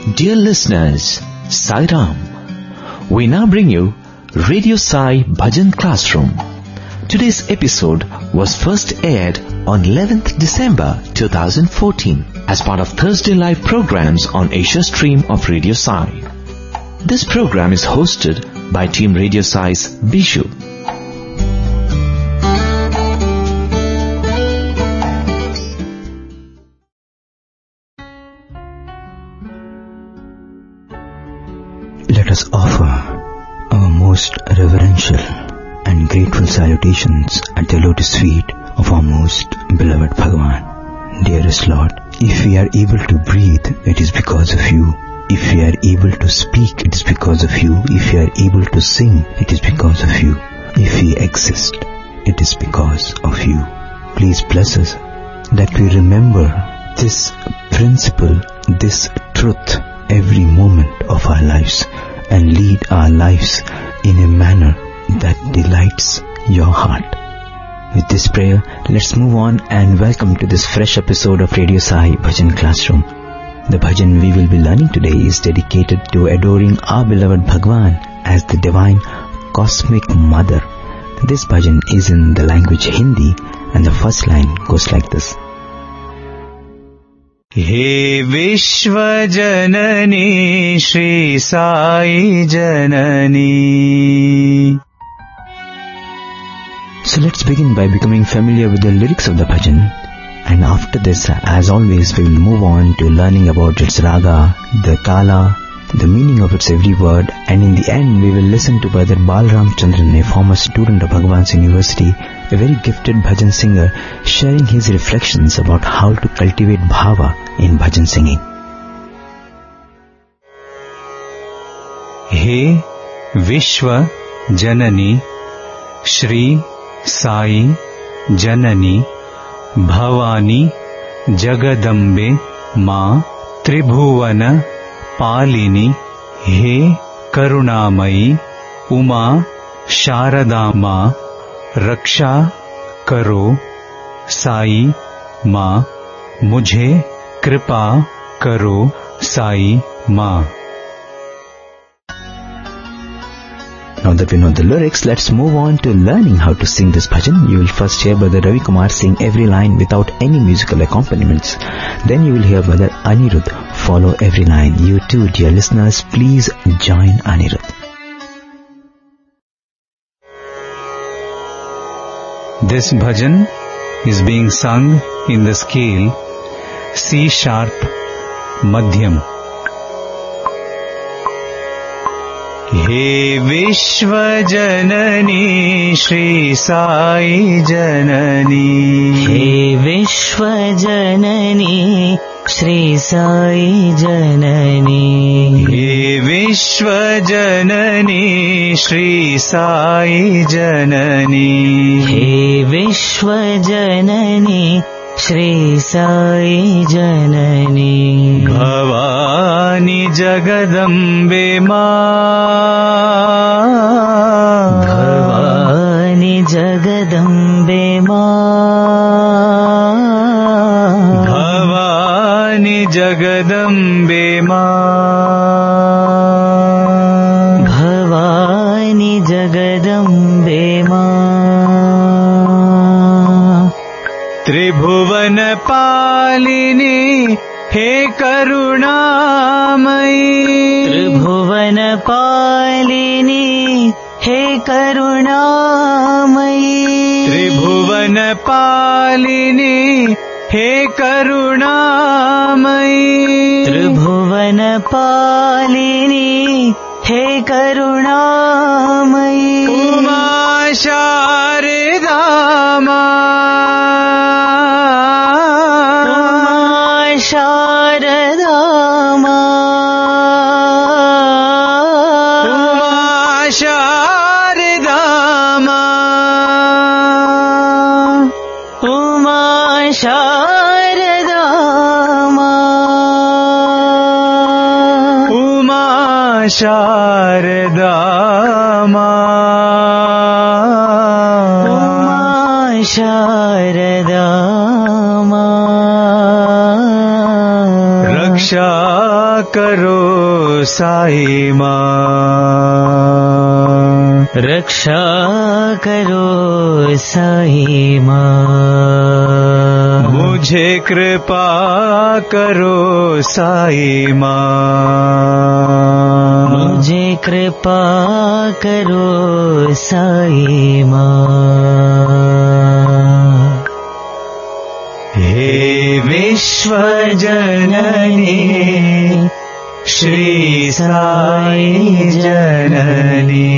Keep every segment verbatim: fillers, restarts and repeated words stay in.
Dear listeners, Sai Ram. We now bring you Radio Sai Bhajan Classroom. Today's episode was first aired on eleventh December two thousand fourteen as part of Thursday Live programs on Asia Stream of Radio Sai. This program is hosted by Team Radio Sai's Bishu. Let us offer our most reverential and grateful salutations at the lotus feet of our most beloved Bhagavan. Dearest Lord, if we are able to breathe, it is because of you. If we are able to speak, it is because of you. If we are able to sing, it is because of you. If we exist, it is because of you. Please bless us that we remember this principle, this truth every moment of our lives and lead our lives in a manner that delights your heart. With this prayer, let's move on and welcome to this fresh episode of Radio Sai Bhajan Classroom. The bhajan we will be learning today is dedicated to adoring our beloved Bhagwan as the divine cosmic mother. This bhajan is in the language Hindi and the first line goes like this. He Vishwa Janani Shri Sai Janani. So let's begin by becoming familiar with the lyrics of the bhajan, and after this, as always, we will move on to learning about its raga, the kala, the meaning of its every word, and in the end we will listen to Brother Balram Chandran, a former student of Bhagwan's University, a very gifted bhajan singer, sharing his reflections about how to cultivate bhava in bhajan singing. He Vishwa Janani Shri Sai Janani Bhavani Jagadambe Ma Tribhuvana Palini He Karunamayi Uma Sharadama Raksha Karo Sai Ma Mujhe Kripa Karo Sai Ma. Now that we know the lyrics, let's move on to learning how to sing this bhajan. You will first hear Brother Ravi Kumar sing every line without any musical accompaniments. Then you will hear Brother Anirudh follow every line. You too, dear listeners, please join Anirudh. This bhajan is being sung in the scale C sharp Madhyam. He Vishwa Janani Shri Sai Janani. He Vishwa Janani Shri Sai Janani. He Vishwa Janani Shri Sai Janani. He Vishwa Janani Shri Sai Janani. Bhavani Jagadambe Ma. Bhavani Jagadambe Ma. Bhavani Jagadambe Ma. Bhavani Jagadambe Ma. Tribhuvan Palini He Karunamayi. Tribhuvan Palini He Karunamayi. Tribhuvan Palini He Karunamayi. Tribhuvan Palini He Karunamayi. Uma Sharadama. Uma Sharadama. Uma Sharadama. Uma Sharadama. Uma Sharadama. Uma Sharadama. Raksha करो साई माँ, रक्षा करो साई माँ, मुझे कृपा करो साई माँ, मुझे कृपा करो साई माँ। हे विश्व जननी श्री साई जननी।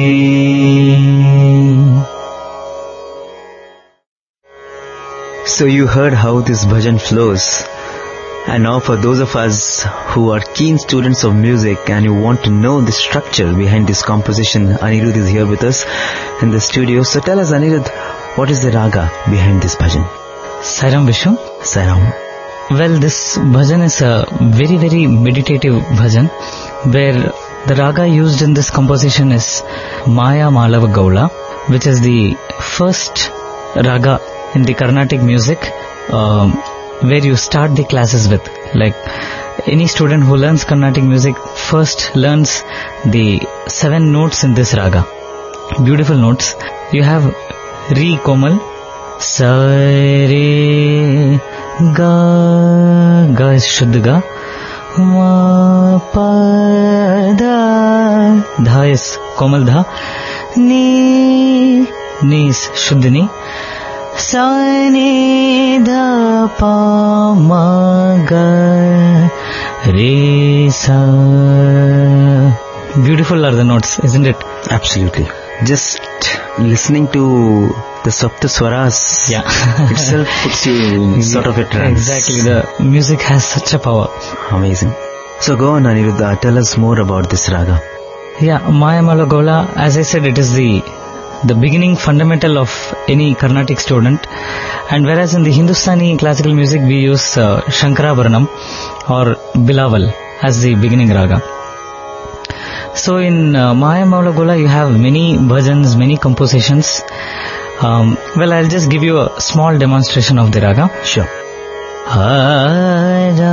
So you heard how this bhajan flows. And now for those of us who are keen students of music and you want to know the structure behind this composition, Anirudh is here with us in the studio. So tell us, Anirudh, what is the raga behind this bhajan? Sairam Vishnu. Sairam. Well, this bhajan is a very very meditative bhajan where the raga used in this composition is Maya Malava Gaula, which is the first raga in the Carnatic music um, where you start the classes with. Like any student who learns Carnatic music first learns the seven notes in this raga. Beautiful notes. You have Re Komal, Sa Re Ga, Ga is Shuddha Ga, Ma Pa Da, Dha is Komal Dha, Ni, Ni is Shuddha Ni, Sa Ni Dha Pa Ma Ga, Re Sa. Beautiful are the notes, isn't it? Absolutely. Just listening to the Sapta Swaras Yeah. itself puts you in sort of a trance. Exactly. The music has such a power. Amazing. So go on, Aniruddha, tell us more about this raga. Yeah, Maya Malava Gaula, as I said, it is the the beginning fundamental of any Carnatic student. And whereas in the Hindustani classical music we use uh, Shankarabharanam or Bilawal as the beginning raga. So in uh, Maya Malava Gaula you have many bhajans, many compositions. Um, well, I'll just give you a small demonstration of the raga. Sure. Hara,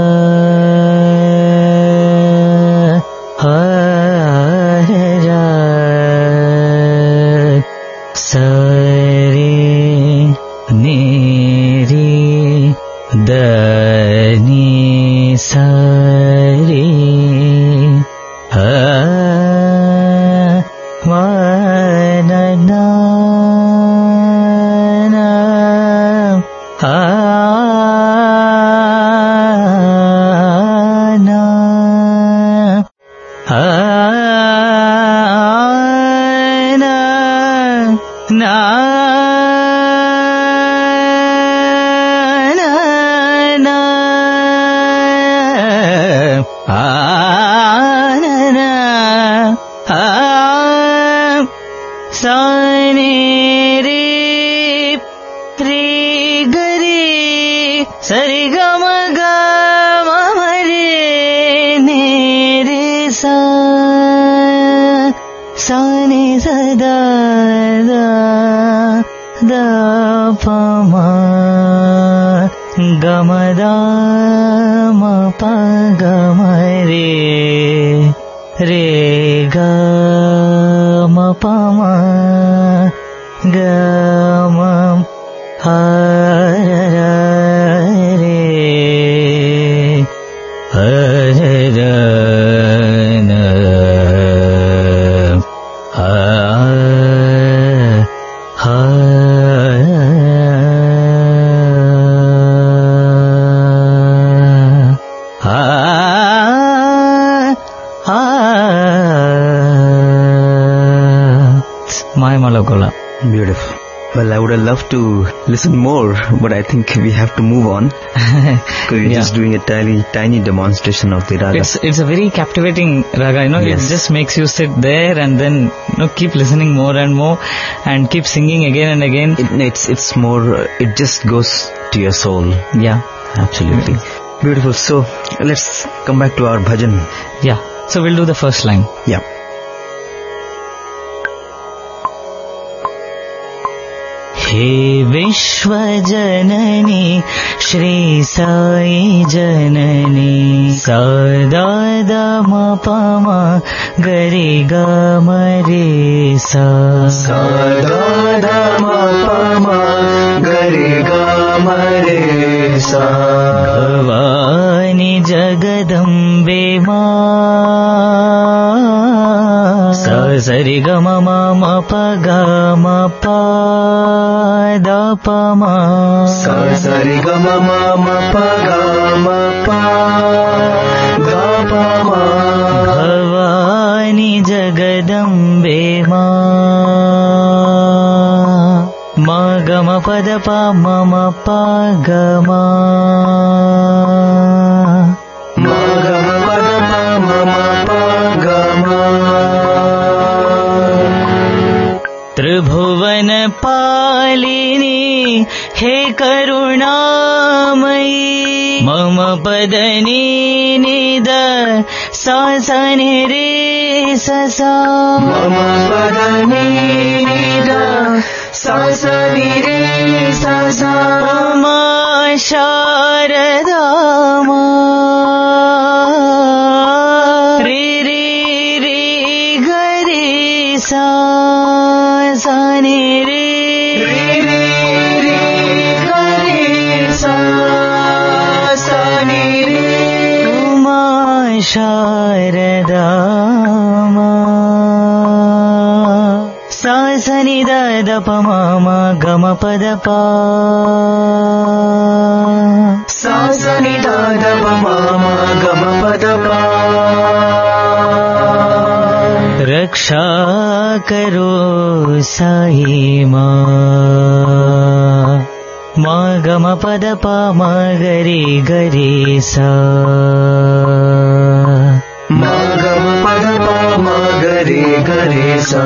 hara, sare, neri, dani, sare, ha, va, na, na, na, ha. Gamada ma pa gama re re ga ma pa ma ga ma ha ra re ha ra na ha ha. Maya Malava Gaula. Beautiful. Well, I would have loved to listen more, but I think we have to move on. Because we're Yeah. just doing a tiny, tiny demonstration of the raga. It's it's a very captivating raga, you know. Yes. It just makes you sit there and then you know keep listening more and more, and keep singing again and again. It, it's it's more. Uh, it just goes to your soul. Yeah, Absolutely. Beautiful. So let's come back to our bhajan. yeah. So we'll do the first line. Yeah. हे विश्वजननी श्री साई जननी सदा दम पम गरे गम रे सा सदा दम पम गरे गम रे सा भवानी जगदम्बे मां स सरि ग म म म प ग म प द प म स सरि ग म म म प ग म प द प म भवानी जगदम्बे मां म ग म प द प म म प ग म म ग म प द प म म प ग म त्रिभुवन पालिनी हे करुणामयी मम पदनी निद सा सा नि रे सा सा मम पदनी निद सा सा नि रे सा सा मा शारदा मा रे रे रे ग रे सा सा नि रे रे रे रे ग रे सा सा नि रे मा शारदा मा सा सा नि द द प म म ग म प द प सा सा नि द द प म म ग म प द प रक्षा करो साई मां म ग म प द प म ग रे ग रे सा म ग म प द प म ग रे ग रे सा.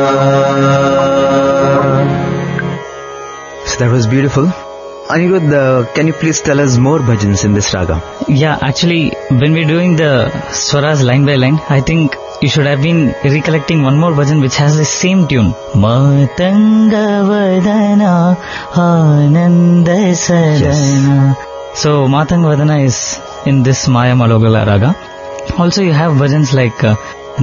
So that was beautiful. Anirudh, uh, can you please tell us more bhajans in this raga? Yeah, actually, when we're doing the swaras line by line, I think you should have been recollecting one more bhajan which has the same tune. Matanga Vadana Ananda Sadana. So, Matanga Vadana is in this Maya Malogala raga. Also, you have bhajans like uh,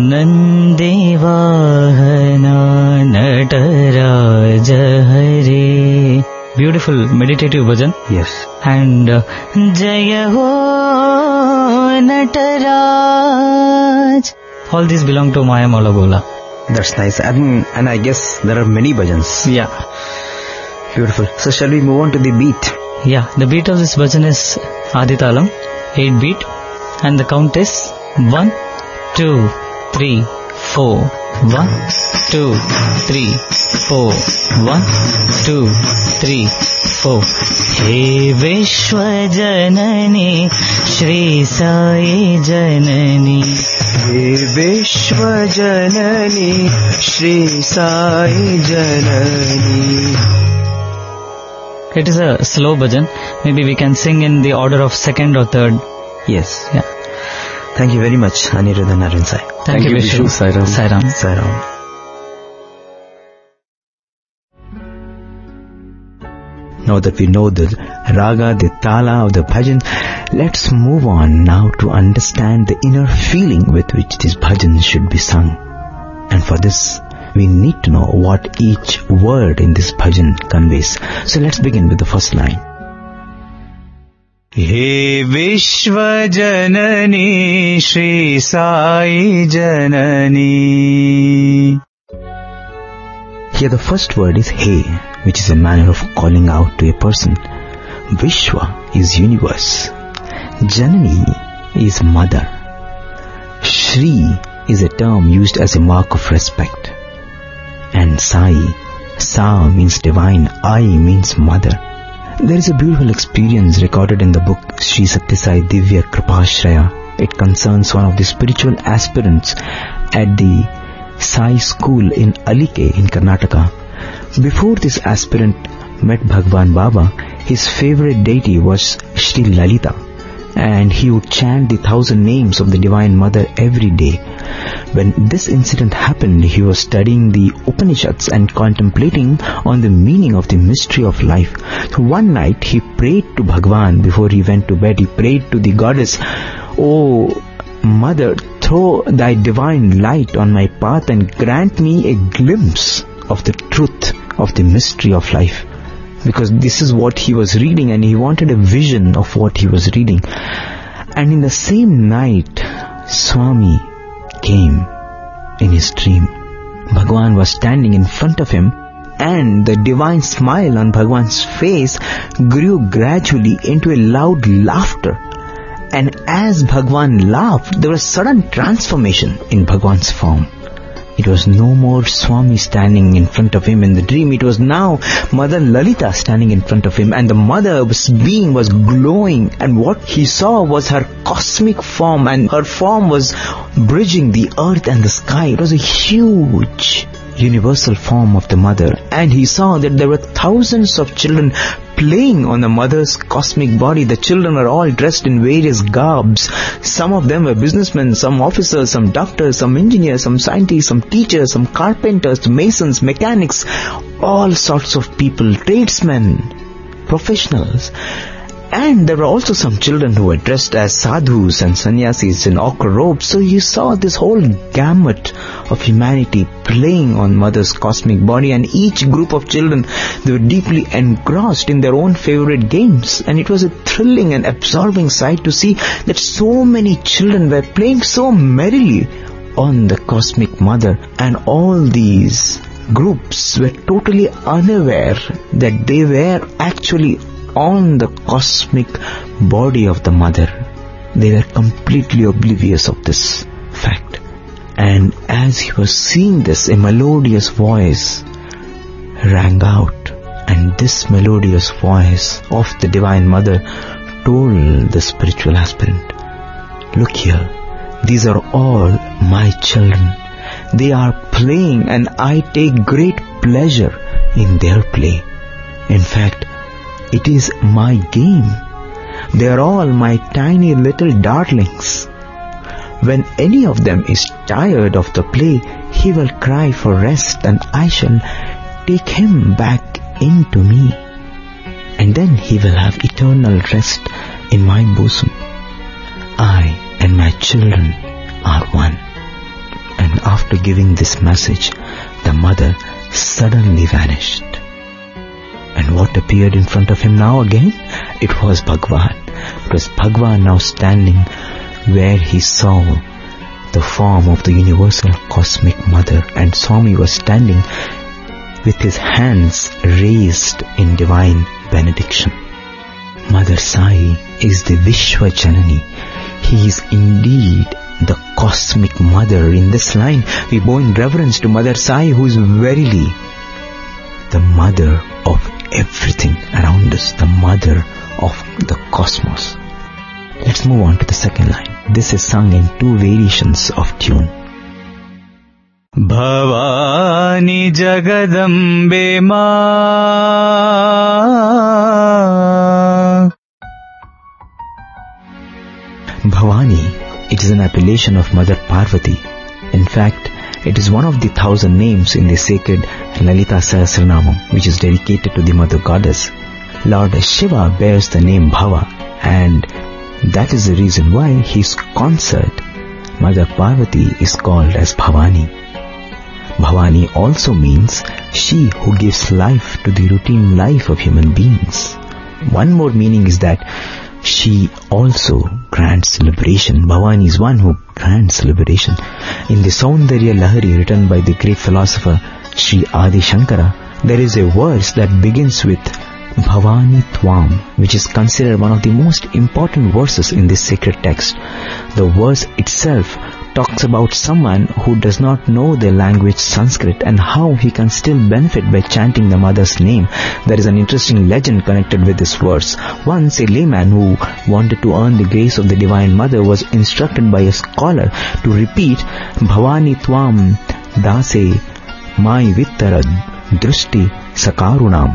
Nandevahana Nataraja Hare. Beautiful meditative bhajan. Yes. And uh, Jaya Ho Nataraj. All these belong to Maya Malagola. That's nice. And, and I guess there are many bhajans. Yeah. Beautiful. So shall we move on to the beat? Yeah, the beat of this bhajan is Aditalam, eight beat. And the count is one, two, three, four. one, two, three, four. one, two, three, four. He Vishwa Janani Shri Sai Janani. हे विश्व जननी श्री साई जननी. It is a slow bhajan. Maybe we can sing in the order of second or third. Yes. Yeah. Thank you very much, Anirudh and Arun Sai. Thank, Thank you, you, Vishu. Vishu. Sairam. Sairam. Sairam. Now that we know the raga, the tala of the bhajan, let's move on now to understand the inner feeling with which this bhajan should be sung. And for this, we need to know what each word in this bhajan conveys. So let's begin with the first line. हे विश्व जननी श्री साई जननी. Here the first word is He, which is a manner of calling out to a person. Vishwa is universe. Janani is mother. Shri is a term used as a mark of respect. And Sai, Sa means divine, I means mother. There is a beautiful experience recorded in the book Sri Satya Sai Divya Kripashraya. It concerns one of the spiritual aspirants at the Sai school in Alike in Karnataka. Before this aspirant met Bhagwan Baba, his favorite deity was Shri Lalita, and he would chant the thousand names of the Divine Mother every day. When this incident happened, he was studying the Upanishads and contemplating on the meaning of the mystery of life. So one night he prayed to Bhagwan before he went to bed. He prayed to the goddess, "Oh Mother, throw thy divine light on my path and grant me a glimpse of the truth of the mystery of life." Because this is what he was reading, and he wanted a vision of what he was reading. And in the same night, Swami came in his dream. Bhagwan was standing in front of him, and the divine smile on Bhagwan's face grew gradually into a loud laughter. And as Bhagwan laughed, there was sudden transformation in Bhagwan's form. It was no more Swami standing in front of him in the dream. It was now Mother Lalita standing in front of him, and the mother's being was glowing, and what he saw was her cosmic form, and her form was bridging the earth and the sky. It was a huge universal form of the mother, and he saw that there were thousands of children playing on the mother's cosmic body. The children were all dressed in various garbs. Some of them were businessmen, some officers, some doctors, some engineers, some scientists, some teachers, some carpenters, masons, mechanics, all sorts of people, tradesmen, professionals. And there were also some children who were dressed as sadhus and sannyasis in ochre robes. So you saw this whole gamut of humanity playing on Mother's cosmic body, and each group of children, they were deeply engrossed in their own favorite games. And it was a thrilling and absorbing sight to see that so many children were playing so merrily on the cosmic Mother, and all these groups were totally unaware that they were actually on the cosmic body of the Mother. They were completely oblivious of this fact. And as he was seeing this, a melodious voice rang out, and this melodious voice of the Divine Mother told the spiritual aspirant, "Look here, these are all my children. They are playing, and I take great pleasure in their play. In fact, it is my game. They are all my tiny little darlings. When any of them is tired of the play, he will cry for rest, and I shall take him back into me. And then he will have eternal rest in my bosom. I and my children are one." And after giving this message, the Mother suddenly vanished. And what appeared in front of him now again? It was Bhagwan. It was Bhagwan now standing where he saw the form of the universal cosmic Mother, and Swami was standing with his hands raised in divine benediction. Mother Sai is the Vishwa Janani. He is indeed the cosmic Mother. In this line, we bow in reverence to Mother Sai, who is verily the Mother of everything around us, the Mother of the cosmos. Let's move on to the second line. This is sung in two variations of tune. Bhavani Jagadambe Ma. Bhavani, it is an appellation of Mother Parvati. In fact, it is one of the thousand names in the sacred Lalita Sahasranamam, which is dedicated to the Mother Goddess. Lord Shiva bears the name Bhava, and that is the reason why his consort, Mother Parvati, is called as Bhavani. Bhavani also means she who gives life to the routine life of human beings. One more meaning is that she also grants liberation. Bhavani is one who grants liberation. In the Saundarya Lahari, written by the great philosopher Sri Adi Shankara, there is a verse that begins with Bhavani Tvam, which is considered one of the most important verses in this sacred text. The verse itself talks about someone who does not know the language Sanskrit and how he can still benefit by chanting the Mother's name. There is an interesting legend connected with this verse. Once a layman who wanted to earn the grace of the Divine Mother was instructed by a scholar to repeat Bhavani Tvam Dase Mai Vittara Drushti Sakarunam.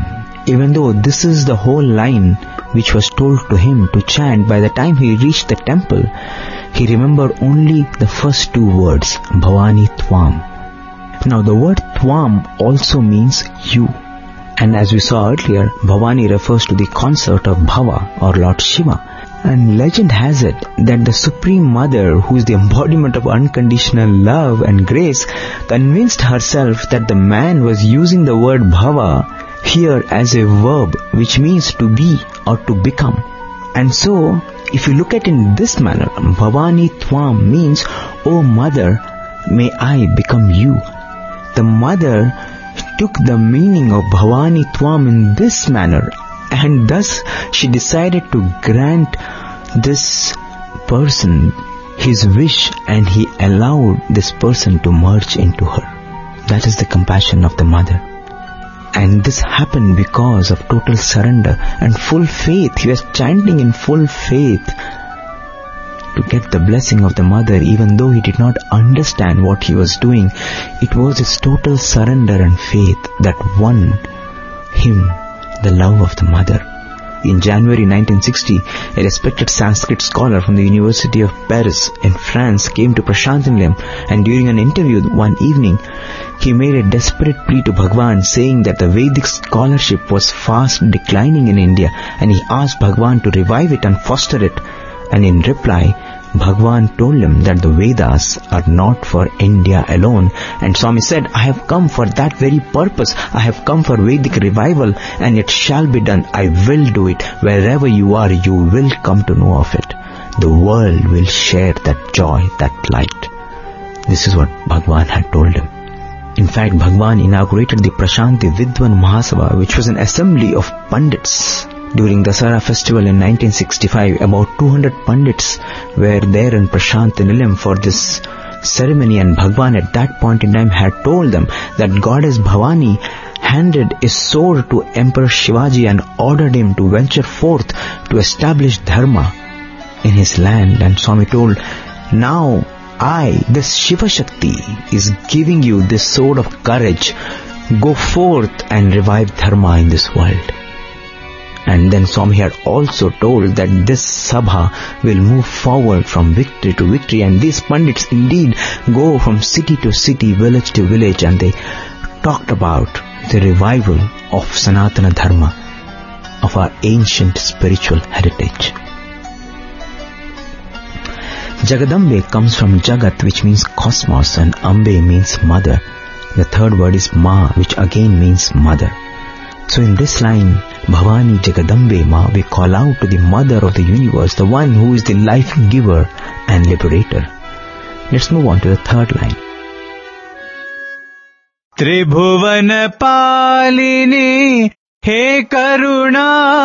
Even though this is the whole line which was told to him to chant, by the time he reached the temple, he remembered only the first two words, Bhavani Tvam. Now the word Tvam also means you. And as we saw earlier, Bhavani refers to the consort of Bhava or Lord Shiva. And legend has it that the Supreme Mother, who is the embodiment of unconditional love and grace, convinced herself that the man was using the word Bhava here as a verb, which means to be or to become. And so, if you look at it in this manner, Bhavani Tvam means, O Mother, may I become you. The mother took the meaning of Bhavani Tvam in this manner, and thus she decided to grant this person his wish, and he allowed this person to merge into her. That is the compassion of the mother. And this happened because of total surrender and full faith. He was chanting in full faith to get the blessing of the mother, even though he did not understand what he was doing. It was his total surrender and faith that won him the love of the mother. In January nineteen sixty, a respected Sanskrit scholar from the University of Paris in France came to Prashantinilayam, and during an interview one evening, he made a desperate plea to Bhagwan, saying that the Vedic scholarship was fast declining in India, and he asked Bhagwan to revive it and foster it. And in reply, Bhagwan told him that the Vedas are not for India alone. And Swami said, I have come for that very purpose. I have come for Vedic revival, and it shall be done. I will do it. Wherever you are, you will come to know of it. The world will share that joy, that light. This is what Bhagwan had told him. In fact, Bhagwan inaugurated the Prashanti Vidwan Mahasabha, which was an assembly of Pandits. During the Dasara festival in nineteen sixty-five, about two hundred Pandits were there in Prashantinilayam for this ceremony, and Bhagwan at that point in time had told them that Goddess Bhavani handed a sword to Emperor Shivaji and ordered him to venture forth to establish dharma in his land. And Swami told, now I, this Shiva Shakti, is giving you this sword of courage. Go forth and revive dharma in this world. And then Swami had also told that this Sabha will move forward from victory to victory, and these Pandits indeed go from city to city, village to village, and they talked about the revival of Sanatana Dharma, of our ancient spiritual heritage. Jagadambe comes from Jagat, which means cosmos, and Ambe means mother. The third word is Ma, which again means mother. So in this line, Bhavani Jagadambe Ma, we call out to the mother of the universe, the one who is the life giver and liberator. Let's move on to the third line. Tribhuvan Palini He Karunamayi.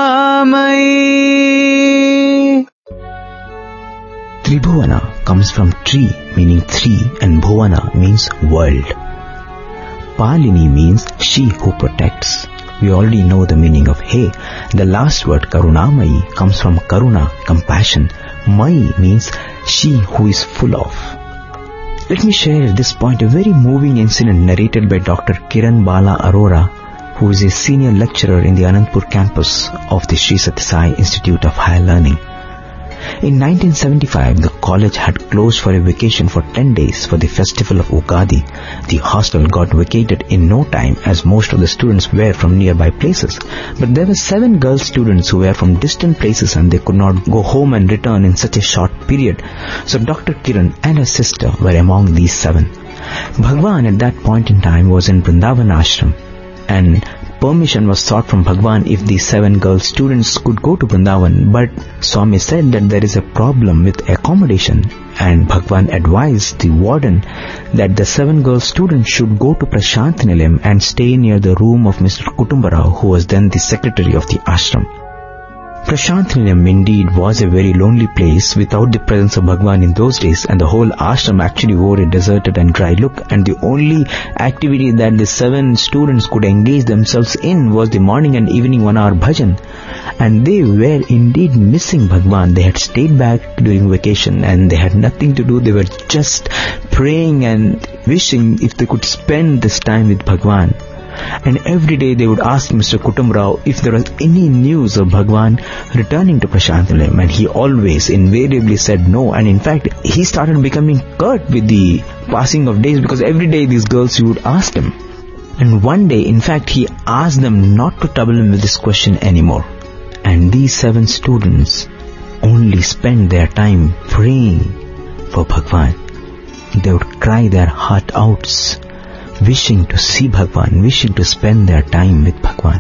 Tribhuvana comes from tree, meaning three, and Bhuvana means world. Palini means she who protects. We already know the meaning of He. The last word Karunamayi comes from Karuna, compassion. Mai means she who is full of. Let me share at this point a very moving incident narrated by Doctor Kiran Bala Arora, who is a senior lecturer in the Anandpur campus of the Sri Sathya Sai Institute of Higher Learning. In nineteen seventy-five, the college had closed for a vacation for ten days for the festival of Ugadi. The hostel got vacated in no time, as most of the students were from nearby places. But there were seven girl students who were from distant places, and they could not go home and return in such a short period. So Doctor Kiran and her sister were among these seven. Bhagwan at that point in time was in Vrindavan Ashram, and permission was sought from Bhagwan if the seven girl students could go to Vrindavan, but Swami said that there is a problem with accommodation, and Bhagwan advised the warden that the seven girl students should go to Prashantinilayam and stay near the room of Mister Kutumbarao, who was then the secretary of the ashram. Prashantinilayam indeed was a very lonely place without the presence of Bhagwan in those days, and the whole ashram actually wore a deserted and dry look, and the only activity that the seven students could engage themselves in was the morning and evening one hour bhajan. And they were indeed missing Bhagwan. They had stayed back during vacation and they had nothing to do. They were just praying and wishing if they could spend this time with Bhagwan. And every day they would ask Mister Kutumrao if there was any news of Bhagwan returning to Prashantinilayam, and he always invariably said no. And in fact, he started becoming curt with the passing of days, because every day these girls would ask him. And one day, in fact, he asked them not to trouble him with this question anymore. And these seven students only spent their time praying for Bhagwan. They would cry their heart outs, wishing to see Bhagwan, wishing to spend their time with Bhagwan.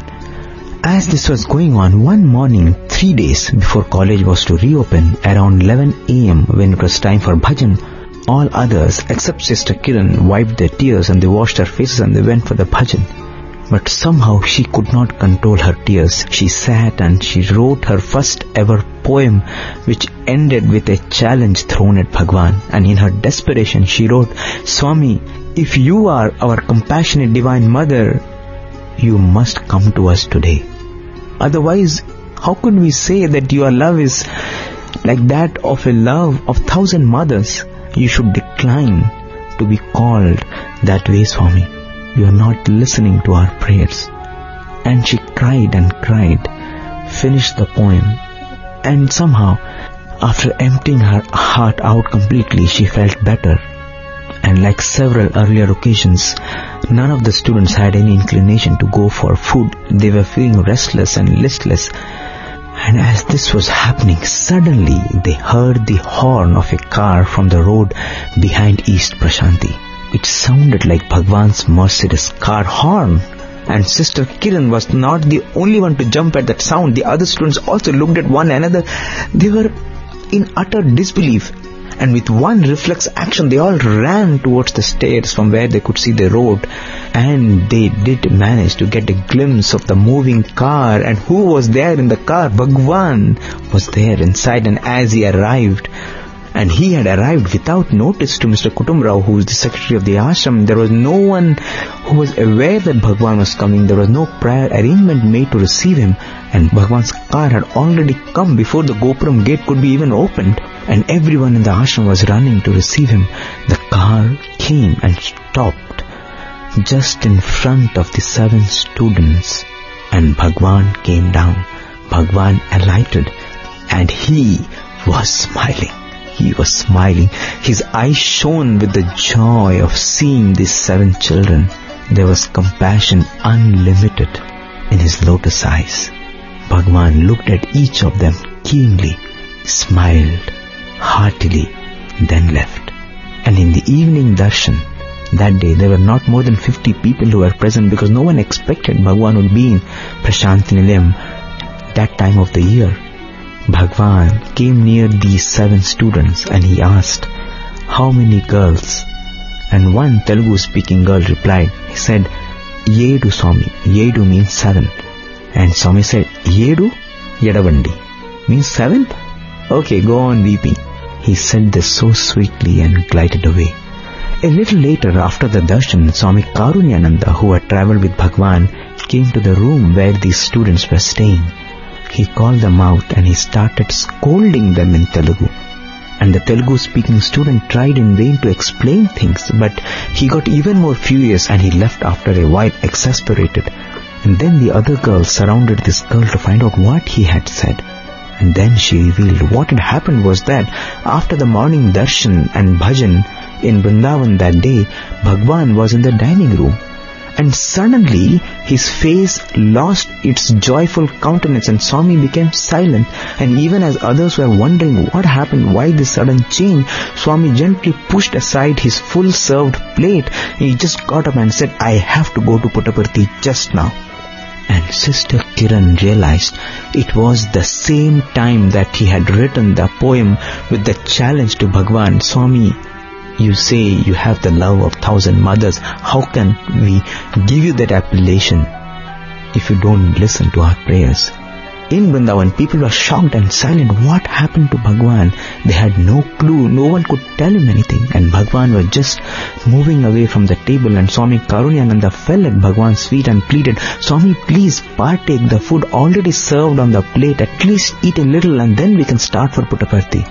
As this was going on, one morning, three days before college was to reopen, around eleven a.m. when it was time for bhajan, all others except Sister Kiran wiped their tears and they washed their faces and they went for the bhajan. But somehow she could not control her tears. She sat and she wrote her first ever poem, which ended with a challenge thrown at Bhagwan. And in her desperation she wrote, "Swami, if you are our compassionate divine mother, you must come to us today. Otherwise, how could we say that your love is like that of a love of thousand mothers? You should decline to be called that way, Swami. You are not listening to our prayers." And she cried and cried, finished the poem, and somehow, after emptying her heart out completely, she felt better. And like several earlier occasions, none of the students had any inclination to go for food. They were feeling restless and listless. And as this was happening, suddenly they heard the horn of a car from the road behind East Prashanti. It sounded like Bhagwan's Mercedes car horn. And Sister Kiran was not the only one to jump at that sound. The other students also looked at one another. They were in utter disbelief. And with one reflex action, they all ran towards the stairs from where they could see the road. And they did manage to get a glimpse of the moving car. And who was there in the car? Bhagwan was there inside. And as he arrived, and he had arrived without notice to Mister Kutumrao, who is the secretary of the ashram. There was no one who was aware that Bhagwan was coming. There was no prior arrangement made to receive him. And Bhagwan's car had already come before the Gopuram gate could be even opened. And everyone in the ashram was running to receive him. The car came and stopped just in front of the seven students. And Bhagwan came down. Bhagwan alighted. And he was smiling. He was smiling. His eyes shone with the joy of seeing these seven children. There was compassion unlimited in his lotus eyes. Bhagwan looked at each of them keenly, smiled heartily, then left. And in the evening darshan that day, there were not more than fifty people who were present, because no one expected Bhagwan would be in Prashantinilayam that time of the year. Bhagwan came near these seven students and he asked, "How many girls?" And one Telugu speaking girl replied, he said, "Yedu, Swami." Yedu means seven. And Swami said, "Yedu Yadavandi means seven? Okay, go on weeping." He said this so sweetly and glided away. A little later, after the darshan, Swami Karunyananda, who had travelled with Bhagwan, came to the room where these students were staying. He called them out and he started scolding them in Telugu. And the Telugu speaking student tried in vain to explain things, but he got even more furious and he left after a while, exasperated. And then the other girls surrounded this girl to find out what he had said. And then she revealed what had happened was that after the morning darshan and bhajan in Vrindavan that day, Bhagwan was in the dining room. And suddenly his face lost its joyful countenance and Swami became silent. And even as others were wondering what happened, why this sudden change, Swami gently pushed aside his full served plate. He just got up and said, "I have to go to Puttaparthi just now." And Sister Kiran realized it was the same time that he had written the poem with the challenge to Bhagwan. "Swami, you say you have the love of thousand mothers. How can we give you that appellation if you don't listen to our prayers?" In Vrindavan, people were shocked and silent. What happened to Bhagwan? They had no clue. No one could tell him anything. And Bhagwan was just moving away from the table, and Swami Karunyananda fell at Bhagwan's feet and pleaded, "Swami, please partake the food already served on the plate. At least eat a little and then we can start for Puttaparthi."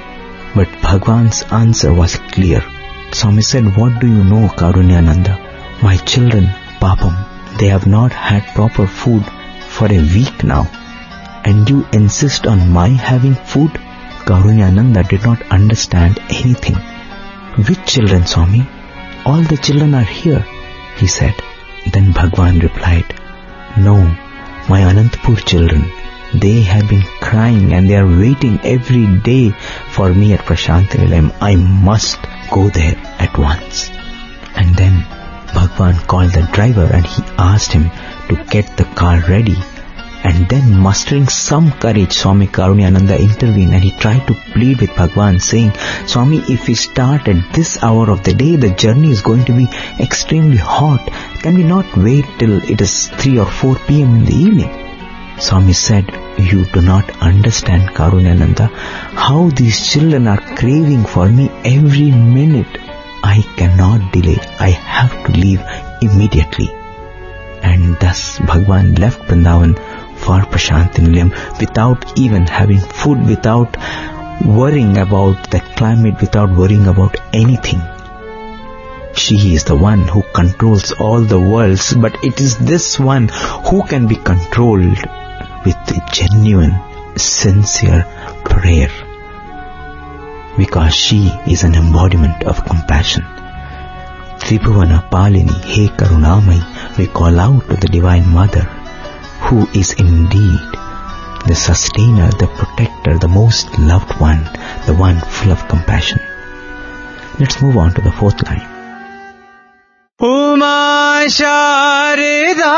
But Bhagwan's answer was clear. Swami said, "What do you know, Karunyananda? My children, papam, They have not had proper food for a week now, and you insist on my having food? Karunyananda did not understand anything. Which children, Swami? All the children are here, he said. Then Bhagwan replied, no, my Anantapur children, they have been crying and they are waiting every day for me at Prasanthi Nilayam. I must go there at once. And then Bhagwan called the driver and he asked him to get the car ready. And then, mustering some courage, Swami Karunyananda intervened and he tried to plead with Bhagwan, saying, Swami, if we start at this hour of the day, the journey is going to be extremely hot. Can we not wait till it is three or four p.m. in the evening? Swami said, you do not understand, Karunyananda, how these children are craving for me every minute. I cannot delay. I have to leave immediately. And thus Bhagwan left Vrindavan for Prasanthi Nilayam without even having food, without worrying about the climate, without worrying about anything. She is the one who controls all the worlds, but it is this one who can be controlled with genuine, sincere prayer, because she is an embodiment of compassion. Tribhuvana Palini, He Karunamai, we call out to the Divine Mother, who is indeed the sustainer, the protector, the most loved one, the one full of compassion. Let's move on to the fourth line. Uma Sharidama.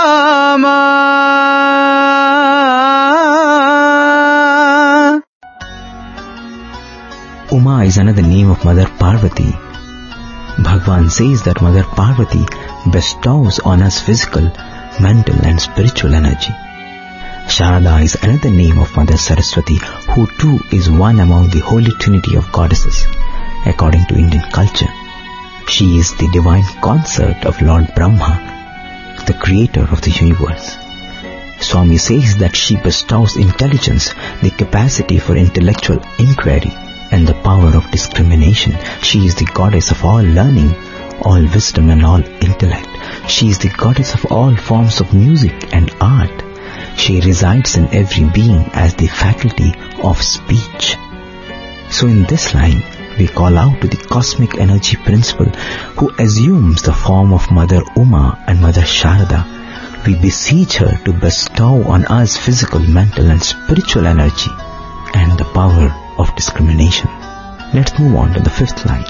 Uma is another name of Mother Parvati. Bhagwan says that Mother Parvati bestows on us physical, mental and spiritual energy. Sharada is another name of Mother Saraswati, who too is one among the holy trinity of goddesses, according to Indian culture. She is the divine consort of Lord Brahma, the creator of the universe. Swami says that she bestows intelligence, the capacity for intellectual inquiry, and the power of discrimination. She is the goddess of all learning, all wisdom and all intellect. She is the goddess of all forms of music and art. She resides in every being as the faculty of speech. So in this line, we call out to the cosmic energy principle who assumes the form of Mother Uma and Mother Sharada. We beseech her to bestow on us physical, mental and spiritual energy and the power of discrimination. Let's move on to the fifth line.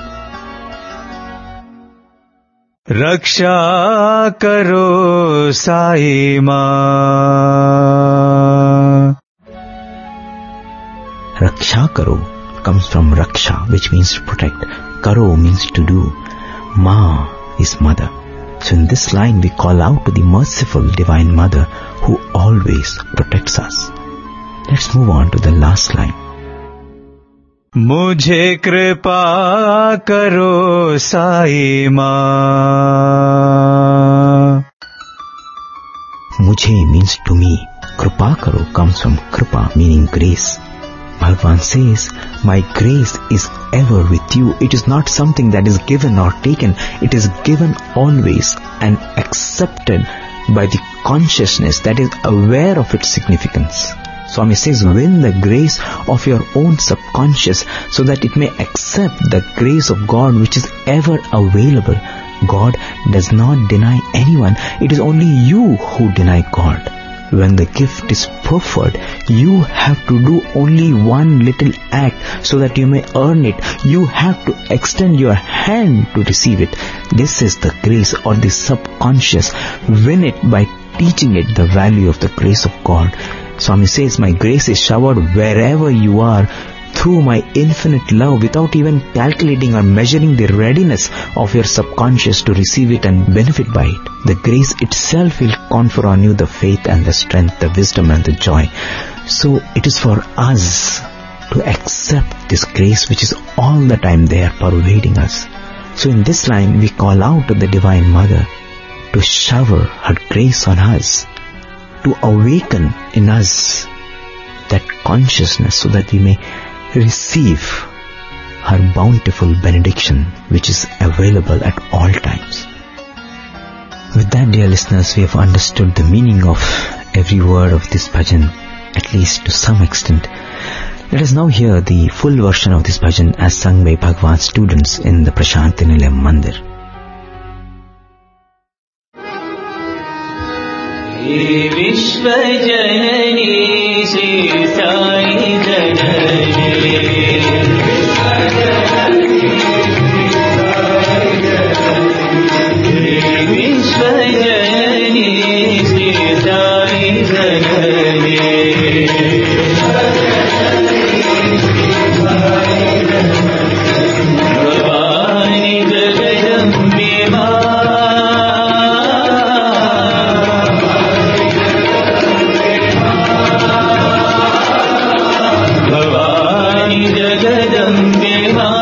Raksha karo sai ma. Raksha karo comes from Raksha, which means to protect. Karo means to do. Ma is mother. So in this line we call out to the merciful Divine Mother who always protects us. Let's move on to the last line. Mujhe kripa karo sai ma. Mujhe means to me. Kripa karo comes from kripa, meaning grace. Bhagwan says, my grace is ever with you. It is not something that is given or taken. It is given always and accepted by the consciousness that is aware of its significance. Swami says, win the grace of your own subconscious so that it may accept the grace of God which is ever available. God does not deny anyone. It is only you who deny God. When the gift is proffered, you have to do only one little act so that you may earn it. You have to extend your hand to receive it. This is the grace or the subconscious. Win it by teaching it the value of the grace of God. Swami says, my grace is showered wherever you are through my infinite love without even calculating or measuring the readiness of your subconscious to receive it and benefit by it. The grace itself will confer on you the faith and the strength, the wisdom and the joy. So it is for us to accept this grace which is all the time there pervading us. So in this line we call out to the Divine Mother to shower her grace on us, to awaken in us that consciousness so that we may receive her bountiful benediction which is available at all times. With that, dear listeners, we have understood the meaning of every word of this bhajan, at least to some extent. Let us now hear the full version of this bhajan as sung by Bhagwan's students in the Prashanti Nilayam Mandir. Vishwa Janani Shri Sai Janani Vishwa Janani Shri Sai Janani Bhavani Jagadambe Bhavani Jagadambe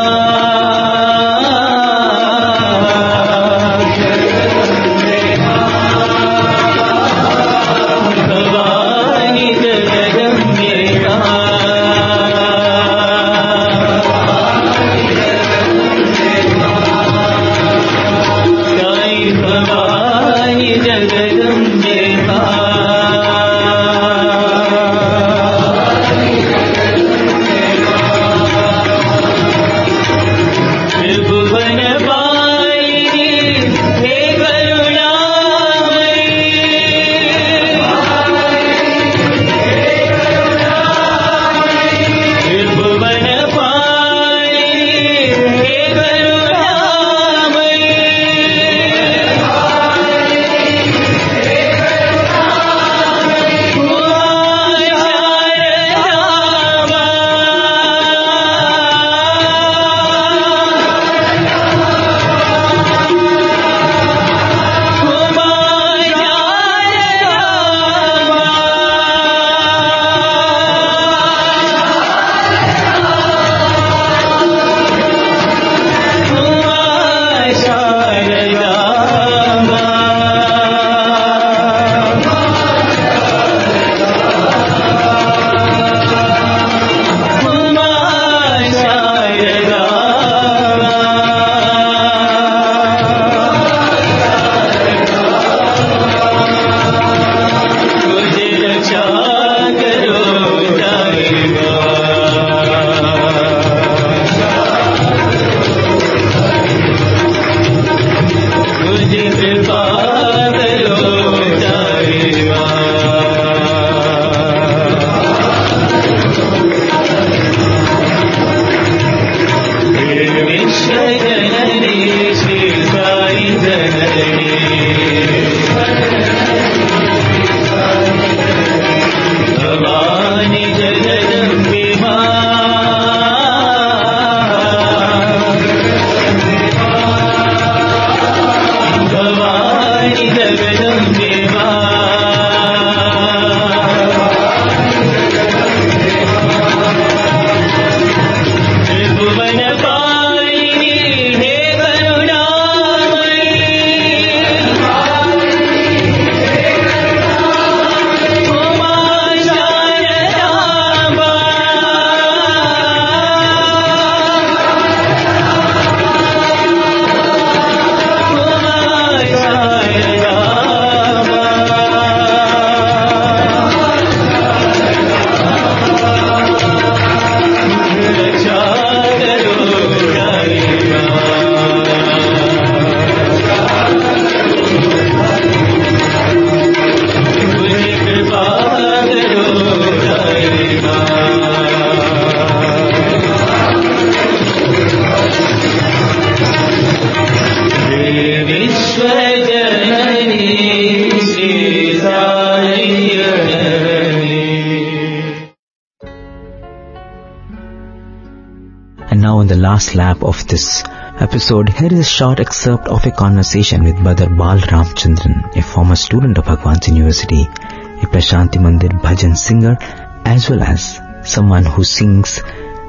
And now in the last lap of this episode, here is a short excerpt of a conversation with Brother Bal Ramchandran, a former student of Bhagwan's University, a Prashanti Mandir bhajan singer, as well as someone who sings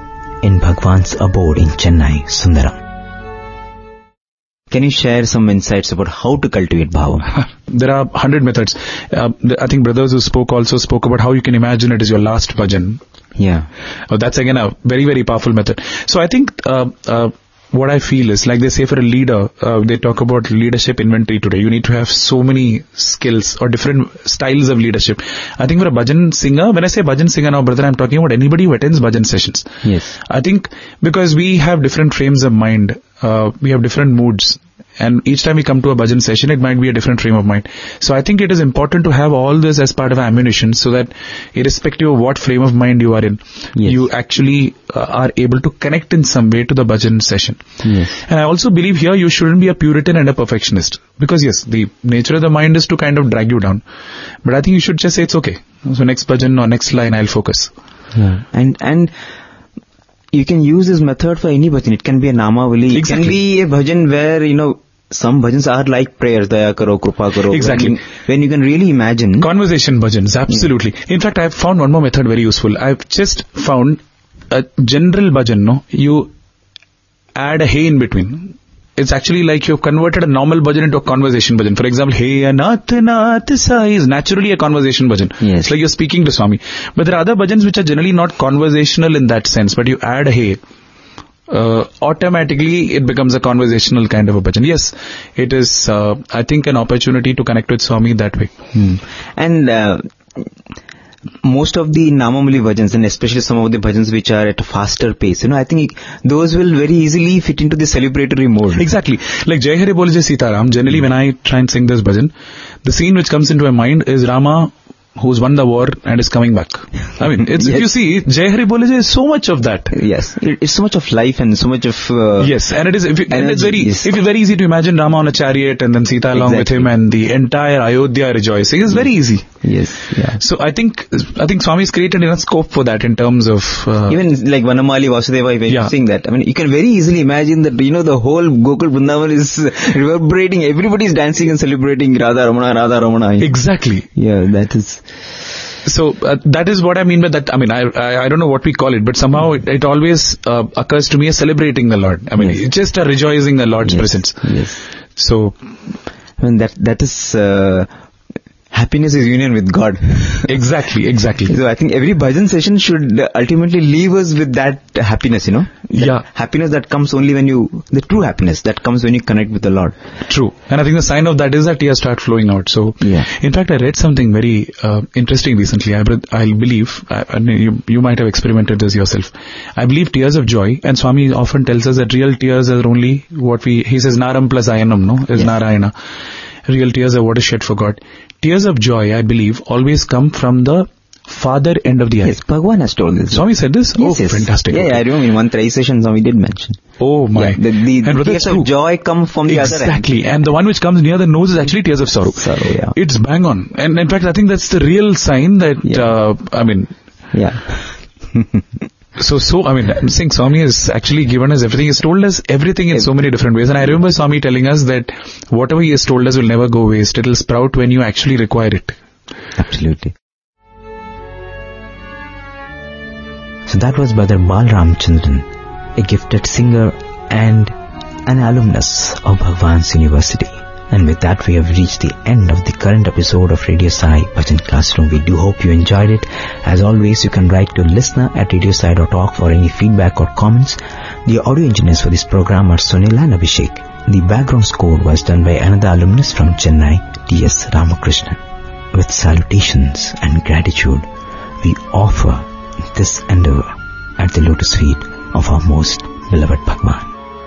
in Bhagwan's abode in Chennai, Sundaram. Can you share some insights about how to cultivate bhava? There are hundred methods. Uh, I think brothers who spoke also spoke about how you can imagine it is your last bhajan. Yeah. Uh, that's again a very, very powerful method. So I think uh, uh, what I feel is, like they say for a leader, uh, they talk about leadership inventory today. You need to have so many skills or different styles of leadership. I think for a bhajan singer, when I say bhajan singer now, brother, I'm talking about anybody who attends bhajan sessions. Yes. I think because we have different frames of mind, uh, we have different moods. And each time we come to a bhajan session, it might be a different frame of mind. So I think it is important to have all this as part of ammunition, so that irrespective of what frame of mind you are in, yes. you actually uh, are able to connect in some way to the bhajan session. Yes. And I also believe here you shouldn't be a Puritan and a perfectionist. Because yes, the nature of the mind is to kind of drag you down. But I think you should just say it's okay. So next bhajan or next line I'll focus. Yeah. And, and, you can use this method for any bhajan. It can be a namavali. It Exactly. can be a bhajan where, you know, some bhajans are like prayers, daya karo, krupa karo. Exactly. When, when you can really imagine. Conversation bhajans, absolutely. Yeah. In fact, I've found one more method very useful. I've just found a general bhajan, no? You add a hey in between. It's actually like you've converted a normal bhajan into a conversation bhajan. For example, hey anath nath sa is naturally a conversation bhajan. Yes. It's like you're speaking to Swami. But there are other bhajans which are generally not conversational in that sense, but you add a hey. Uh, automatically it becomes a conversational kind of a bhajan. Yes, it is, uh, I think, an opportunity to connect with Swami that way. Hmm. And uh, most of the Namamali bhajans, and especially some of the bhajans which are at a faster pace, you know, I think those will very easily fit into the celebratory mode. Exactly. Like Jai Hari Bole Jai Sitaram, generally when I try and sing this bhajan, the scene which comes into my mind is Rama who's won the war and is coming back. I mean, it's, yes. if you see, Jai Hari Bole Jai is so much of that. Yes, it, it's so much of life and so much of uh, yes, and it is. If you, and it's very, yes. if it's very easy to imagine Rama on a chariot and then Sita along exactly. with him and the entire Ayodhya rejoicing. It's very easy. Yes, yeah. So I think I think Swami's created enough scope for that in terms of uh, even like Vanamali Vasudeva, when yeah. you sing that, I mean, you can very easily imagine that, you know, the whole Gokul Vrindavan is reverberating. Everybody is dancing and celebrating Radha Ramana, Radha Ramana. Exactly. Yeah, that is. So uh, that is what I mean by that. I mean, I I, I don't know what we call it, but somehow it, it always uh, occurs to me as celebrating the Lord. I mean, yes. it's just a rejoicing the Lord's yes. presence. Yes. So, I mean, that that is uh, happiness is union with God. exactly, exactly. So I think every bhajan session should ultimately leave us with that happiness, you know. That yeah. happiness that comes only when you, the true happiness that comes when you connect with the Lord. True. And I think the sign of that is that tears start flowing out. So, yeah. in fact, I read something very uh, interesting recently. I, I believe, I, I mean, you, you might have experimented this yourself. I believe tears of joy, and Swami often tells us that real tears are only what we, he says Naram plus Ayanam, no? Is yes. Narayana. Real tears are what is shed for God. Tears of joy, I believe, always come from the farther end of the eye. Yes, Bhagwan has told this. Swami said this? Yes, oh, yes. fantastic. Yeah, okay. yeah, I remember in one three session Swami did mention. Oh my. Yeah, the the, the tears of joy come from the exactly. other end. Exactly. And the one which comes near the nose is actually tears of sorrow. Sorrow, yeah. It's bang on. And in fact, I think that's the real sign that, yeah. uh, I mean. Yeah. So, so, I mean, I'm saying Swami has actually given us everything. He's told us everything in so many different ways. And I remember Swami telling us that whatever he has told us will never go waste. It'll sprout when you actually require it. Absolutely. So that was Brother Balram Chandran, a gifted singer and an alumnus of Bhagwan's University. And with that, we have reached the end of the current episode of Radio Sai Bhajan Classroom. We do hope you enjoyed it. As always, you can write to listener at radio sai dot org for any feedback or comments. The audio engineers for this program are Sunil and Abhishek. The background score was done by another alumnus from Chennai, T S Ramakrishnan. With salutations and gratitude, we offer this endeavor at the lotus feet of our most beloved Bhagwan.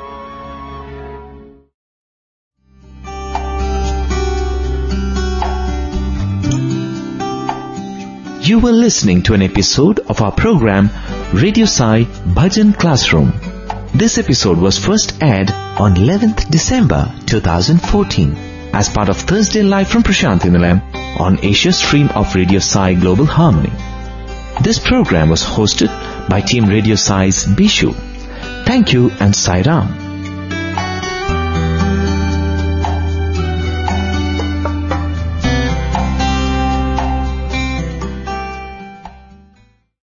You were listening to an episode of our program Radio Sai Bhajan Classroom. This episode was first aired on eleventh December two thousand fourteen as part of Thursday Live from Prashanthi Nilayam on Asia stream of Radio Sai Global Harmony. This program was hosted by Team Radio Sai's Bishu. Thank you and Sai Ram.